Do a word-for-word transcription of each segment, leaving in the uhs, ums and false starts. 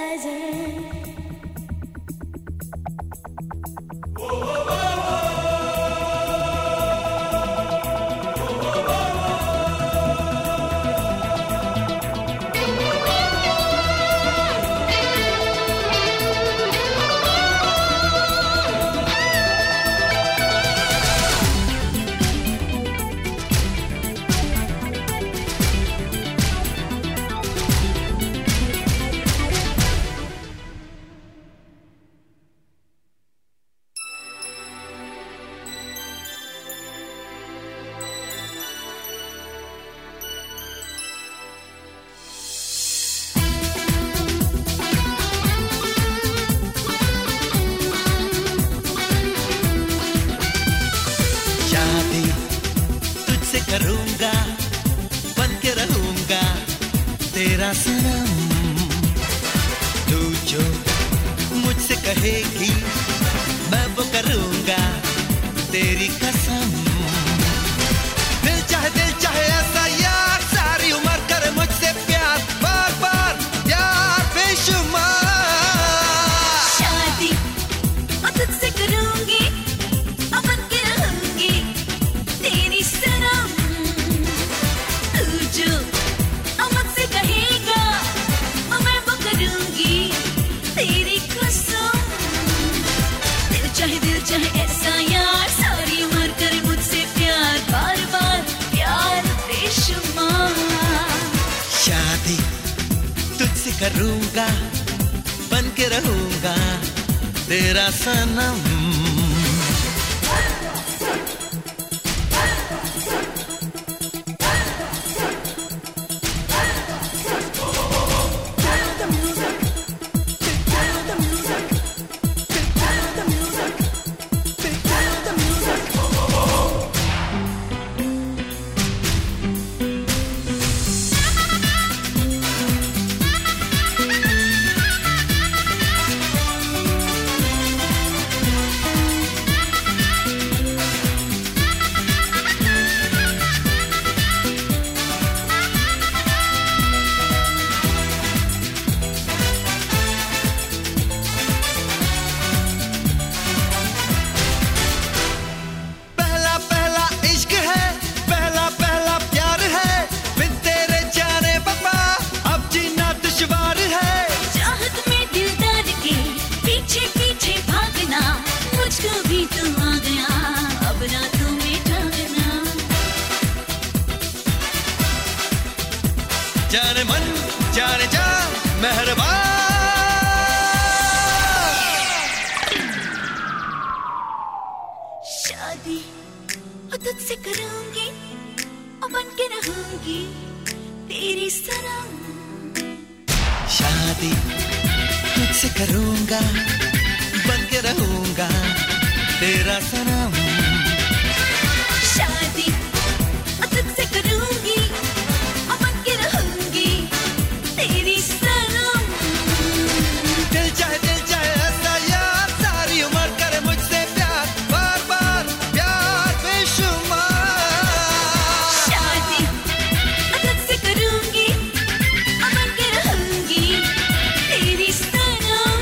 करूंगा, बन के रहूंगा तेरा सनम। तू जो मुझसे कहेगी मैं वो करूंगा तेरी कसम। दिल चाहे दिल चाहे ऐसा यार, सारी उम्र करे मुझसे प्यार, बार बार यार बेशुमार। शादी और तुझसे करूंगी, बन के रहूंगी तेरी सनम। तू जो मुझसे कहेगा मैं वो करूंगी तेरी कसम। दिल चाहे दिल चाहे ऐसा यार, सारी उम्र करे मुझसे प्यार, बार बार प्यार बेशुमार। शादी तुझसे करूंगा, बन के रहूंगा तेरा सनम। जाने मन जाने जा मेहरबान। शादी तुझसे करूंगी, बन के रहूंगी तेरी सनम। शादी तुझसे करूंगा, बन के रहूंगा तेरा सनम। शादी तुझसे करूंगी, बन के रहूंगी तेरी सनम। दिल चाहे दिल चाहे ऐसा यार, सारी उम्र करे मुझसे प्यार, बार बार प्यार बेशुमार। शादी तुझसे करूंगी, बन के रहूंगी तेरी सनम।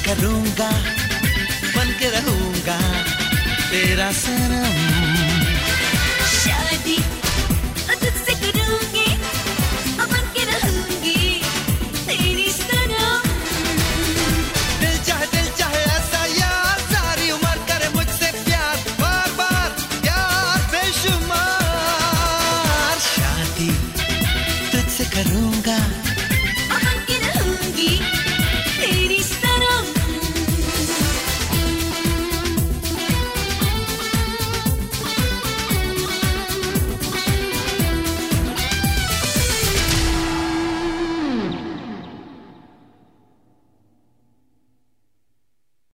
करूंगा, बन के रहूंगा तेरा सनम।